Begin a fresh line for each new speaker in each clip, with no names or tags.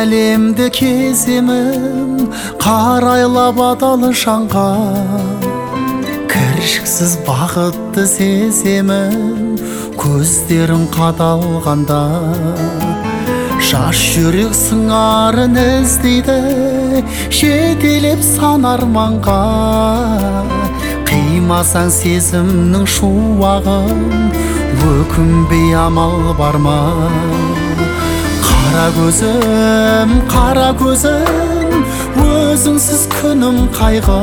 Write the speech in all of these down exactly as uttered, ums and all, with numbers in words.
әлемді кеземін, қарайлап адал жанға. Кіршіксіз бақытты сеземін, көздерің қадалғанда. Жас жүрек сыңарын іздейді, жетелеп сан арманға. Қимасаң сезімнің шуағын, өкінбей амал бар ма? Қара көзім, қара көзім, өзіңсіз күнім қайғы.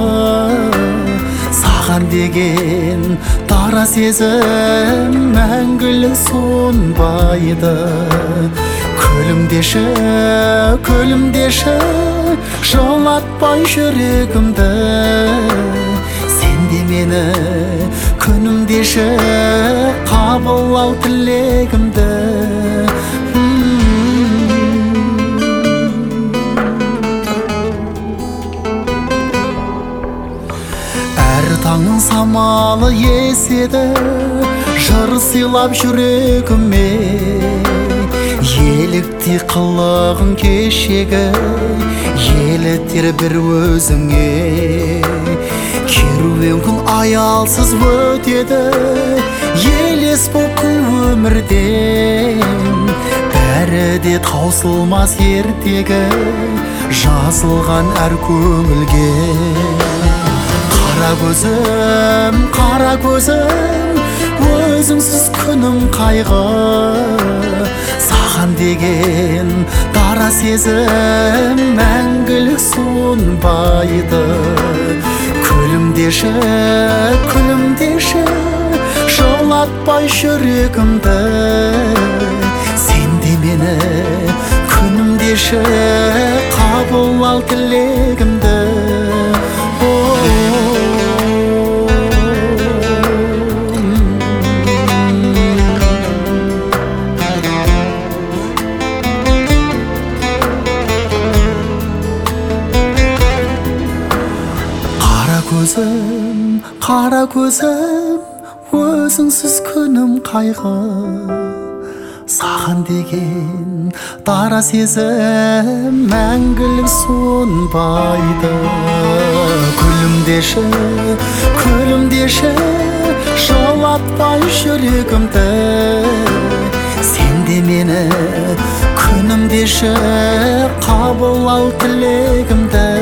Саған деген дара сезім мәңгілік сонбайды. Күлімдеші, күлімдеші, жылатпай жүрегімді. Сен де мені күнімдеші, қабыл ал тілегімді. Әр таңның самалы еседі, жыр сыйлап жүрегіме. Еліктей қылығың кешегі, елітер бір өзіңе. Керуен күн аялсыз өтеді, елес боп өмірден. Бәрі де таусылмас ертегі, жазылған әр көңілге. Қара көзім, қара көзім, өзіңсіз күнім қайғы. Саған деген дара сезім мәңгілік сонбайды. Күлімдеші, күлімдеші, жылатпай жүрегімді. Сен де мені күнімдеші, қабыл ал тілегімді. Көзім, қара көзім, өзіңсіз күнім қайғы. Саған деген дара сезім мәңгілік сонбайды. Күлімдеші, күлімдеші, жылатпай жүрегімді. Сен де мені күнімдеші, қабыл ал тілегімді.